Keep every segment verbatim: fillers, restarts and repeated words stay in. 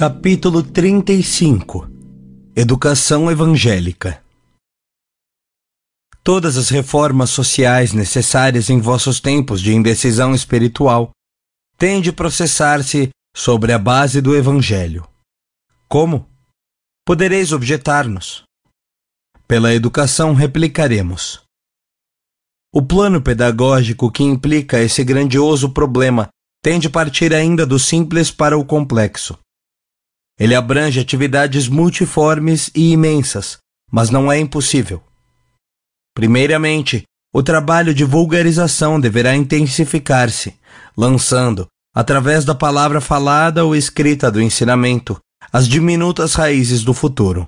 Capítulo trinta e cinco. Educação evangélica. Todas as reformas sociais necessárias em vossos tempos de indecisão espiritual têm de processar-se sobre a base do Evangelho. Como? Podereis objetar-nos. Pela educação replicaremos. O plano pedagógico que implica esse grandioso problema tem de partir ainda do simples para o complexo. Ele abrange atividades multiformes e imensas, mas não é impossível. Primeiramente, o trabalho de vulgarização deverá intensificar-se, lançando, através da palavra falada ou escrita do ensinamento, as diminutas raízes do futuro.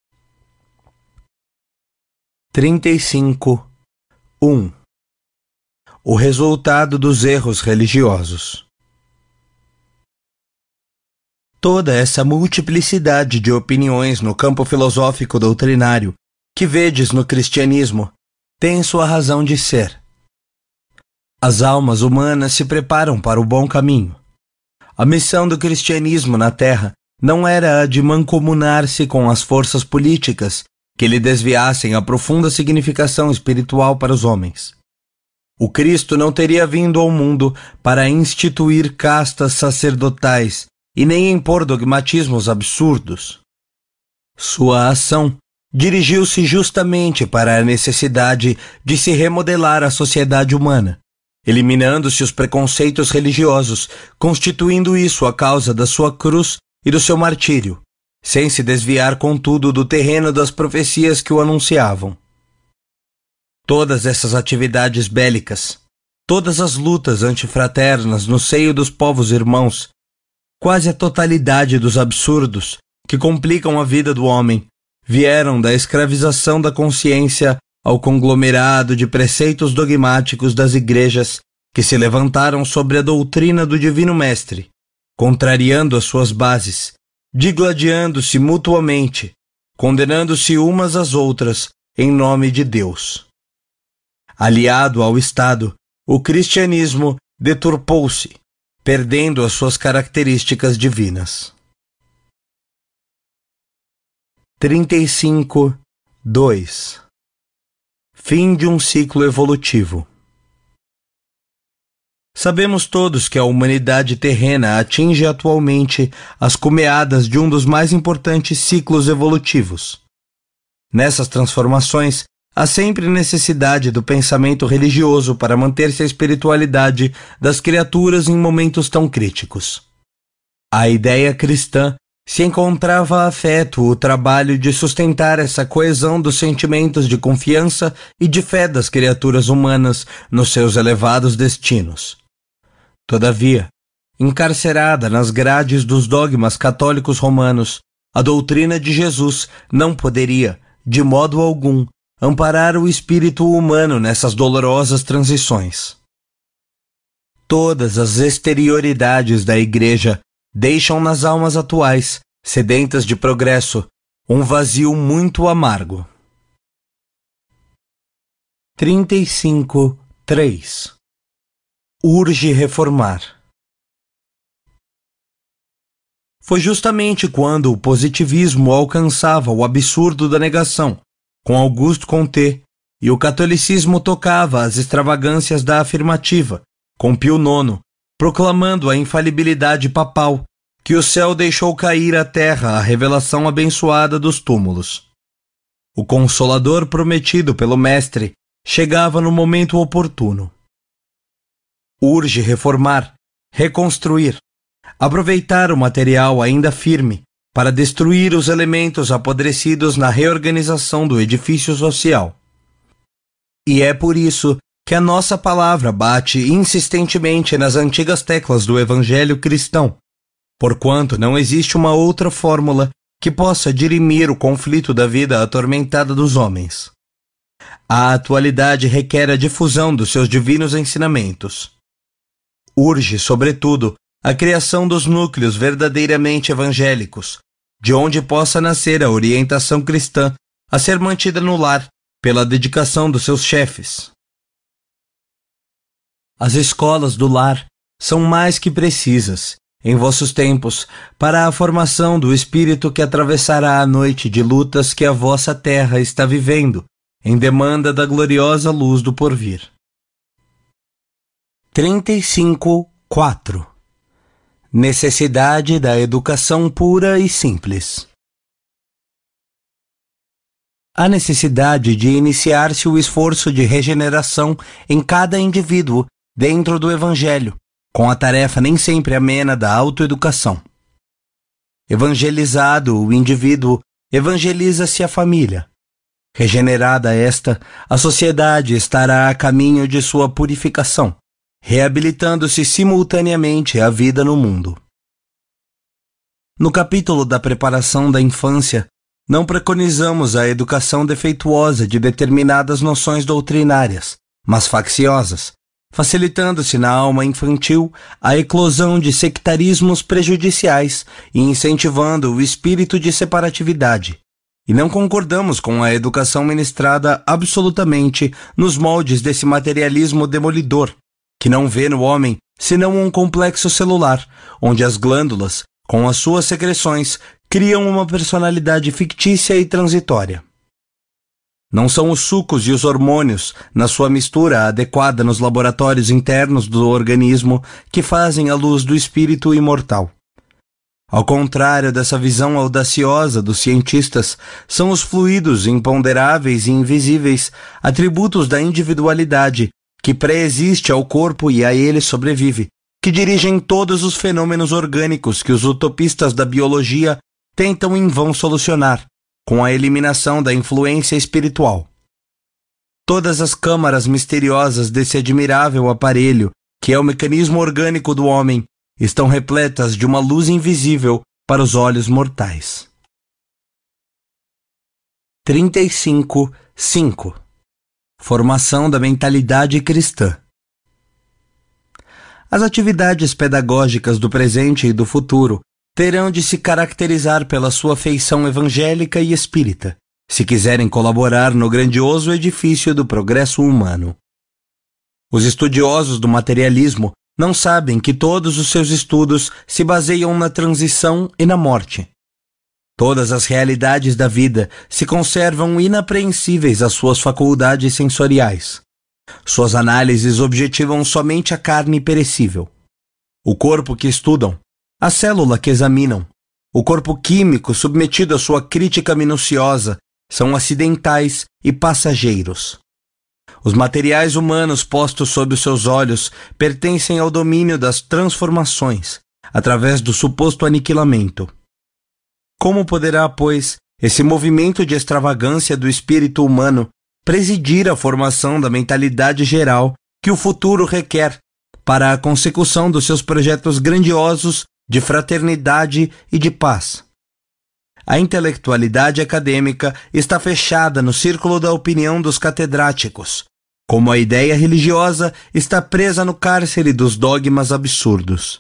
trinta e cinco. um. O resultado dos erros religiosos. Toda essa multiplicidade de opiniões no campo filosófico doutrinário que vedes no cristianismo tem sua razão de ser. As almas humanas se preparam para o bom caminho. A missão do cristianismo na terra não era a de mancomunar-se com as forças políticas que lhe desviassem a profunda significação espiritual para os homens. O Cristo não teria vindo ao mundo para instituir castas sacerdotais e nem impor dogmatismos absurdos. Sua ação dirigiu-se justamente para a necessidade de se remodelar a sociedade humana, eliminando-se os preconceitos religiosos, constituindo isso a causa da sua cruz e do seu martírio, sem se desviar, contudo, do terreno das profecias que o anunciavam. Todas essas atividades bélicas, todas as lutas antifraternas no seio dos povos irmãos, quase a totalidade dos absurdos que complicam a vida do homem, vieram da escravização da consciência ao conglomerado de preceitos dogmáticos das igrejas que se levantaram sobre a doutrina do Divino Mestre, contrariando as suas bases, digladiando-se mutuamente, condenando-se umas às outras em nome de Deus. Aliado ao Estado, o cristianismo deturpou-se, perdendo as suas características divinas. trinta e cinco. dois. Fim de um ciclo evolutivo. Sabemos todos que a humanidade terrena atinge atualmente as cumeadas de um dos mais importantes ciclos evolutivos. Nessas transformações, há sempre necessidade do pensamento religioso para manter-se a espiritualidade das criaturas em momentos tão críticos. A ideia cristã se encontrava afeto o trabalho de sustentar essa coesão dos sentimentos de confiança e de fé das criaturas humanas nos seus elevados destinos. Todavia, encarcerada nas grades dos dogmas católicos romanos, a doutrina de Jesus não poderia, de modo algum, amparar o espírito humano nessas dolorosas transições. Todas as exterioridades da Igreja deixam nas almas atuais, sedentas de progresso, um vazio muito amargo. trinta e cinco. três. Urge reformar. Foi justamente quando o positivismo alcançava o absurdo da negação, com Auguste Comte, e o catolicismo tocava as extravagâncias da afirmativa, com Pio nono, proclamando a infalibilidade papal, que o céu deixou cair à terra a revelação abençoada dos túmulos. O Consolador prometido pelo Mestre chegava no momento oportuno. Urge reformar, reconstruir, aproveitar o material ainda firme para destruir os elementos apodrecidos na reorganização do edifício social. E é por isso que a nossa palavra bate insistentemente nas antigas teclas do Evangelho cristão, porquanto não existe uma outra fórmula que possa dirimir o conflito da vida atormentada dos homens. A atualidade requer a difusão dos seus divinos ensinamentos. Urge, sobretudo, a criação dos núcleos verdadeiramente evangélicos, de onde possa nascer a orientação cristã a ser mantida no lar pela dedicação dos seus chefes. As escolas do lar são mais que precisas, em vossos tempos, para a formação do espírito que atravessará a noite de lutas que a vossa terra está vivendo, em demanda da gloriosa luz do porvir. trinta e cinco, quatro. Necessidade da educação pura e simples. A necessidade de iniciar-se o esforço de regeneração em cada indivíduo dentro do Evangelho, com a tarefa nem sempre amena da autoeducação. Evangelizado o indivíduo, evangeliza-se a família. Regenerada esta, a sociedade estará a caminho de sua purificação, reabilitando-se simultaneamente à vida no mundo. No capítulo da preparação da infância, não preconizamos a educação defeituosa de determinadas noções doutrinárias, mas facciosas, facilitando-se na alma infantil a eclosão de sectarismos prejudiciais e incentivando o espírito de separatividade. E não concordamos com a educação ministrada absolutamente nos moldes desse materialismo demolidor, que não vê no homem senão um complexo celular, onde as glândulas, com as suas secreções, criam uma personalidade fictícia e transitória. Não são os sucos e os hormônios, na sua mistura adequada nos laboratórios internos do organismo, que fazem a luz do espírito imortal. Ao contrário dessa visão audaciosa dos cientistas, são os fluidos imponderáveis e invisíveis, atributos da individualidade, que preexiste ao corpo e a ele sobrevive, que dirigem todos os fenômenos orgânicos que os utopistas da biologia tentam em vão solucionar, com a eliminação da influência espiritual. Todas as câmaras misteriosas desse admirável aparelho, que é o mecanismo orgânico do homem, estão repletas de uma luz invisível para os olhos mortais. trinta e cinco, cinco. Formação da mentalidade cristã. As atividades pedagógicas do presente e do futuro terão de se caracterizar pela sua feição evangélica e espírita, se quiserem colaborar no grandioso edifício do progresso humano. Os estudiosos do materialismo não sabem que todos os seus estudos se baseiam na transição e na morte. Todas as realidades da vida se conservam inapreensíveis às suas faculdades sensoriais. Suas análises objetivam somente a carne perecível. O corpo que estudam, a célula que examinam, o corpo químico submetido à sua crítica minuciosa são acidentais e passageiros. Os materiais humanos postos sob os seus olhos pertencem ao domínio das transformações, através do suposto aniquilamento. Como poderá, pois, esse movimento de extravagância do espírito humano presidir a formação da mentalidade geral que o futuro requer para a consecução dos seus projetos grandiosos de fraternidade e de paz? A intelectualidade acadêmica está fechada no círculo da opinião dos catedráticos, como a ideia religiosa está presa no cárcere dos dogmas absurdos.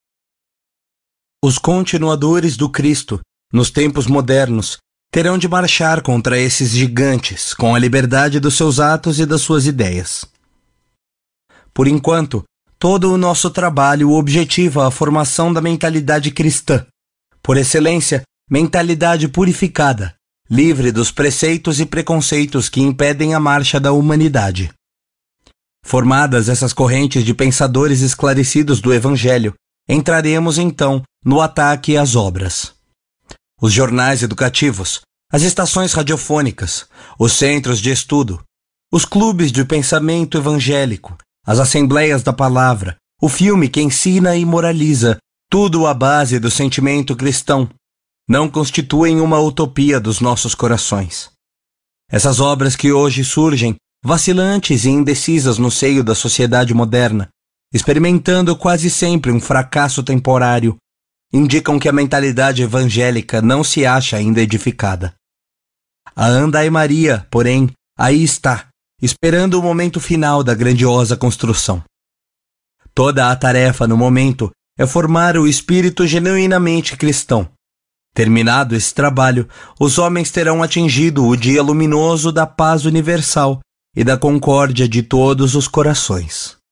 Os continuadores do Cristo, nos tempos modernos, terão de marchar contra esses gigantes com a liberdade dos seus atos e das suas ideias. Por enquanto, todo o nosso trabalho objetiva a formação da mentalidade cristã, por excelência, mentalidade purificada, livre dos preceitos e preconceitos que impedem a marcha da humanidade. Formadas essas correntes de pensadores esclarecidos do Evangelho, entraremos então no ataque às obras. Os jornais educativos, as estações radiofônicas, os centros de estudo, os clubes de pensamento evangélico, as assembleias da palavra, o filme que ensina e moraliza, tudo à base do sentimento cristão, não constituem uma utopia dos nossos corações. Essas obras que hoje surgem, vacilantes e indecisas no seio da sociedade moderna, experimentando quase sempre um fracasso temporário, indicam que a mentalidade evangélica não se acha ainda edificada. A Andai Maria, porém, aí está, esperando o momento final da grandiosa construção. Toda a tarefa no momento é formar o espírito genuinamente cristão. Terminado esse trabalho, os homens terão atingido o dia luminoso da paz universal e da concórdia de todos os corações.